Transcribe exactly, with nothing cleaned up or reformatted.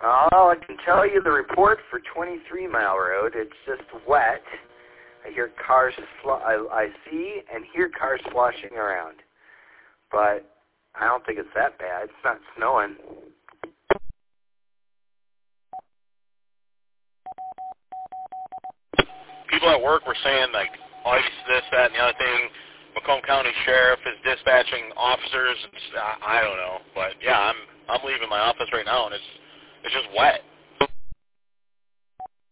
Oh, I can tell you the report for twenty-three Mile Road. It's just wet. I hear cars, sl- I, I see and hear cars sloshing around. But I don't think it's that bad. It's not snowing. People at work were saying, like, ice, this, that, and the other thing. Macomb County Sheriff is dispatching officers. It's, I, I don't know. But, yeah, I'm I'm leaving my office right now, and it's it's just wet.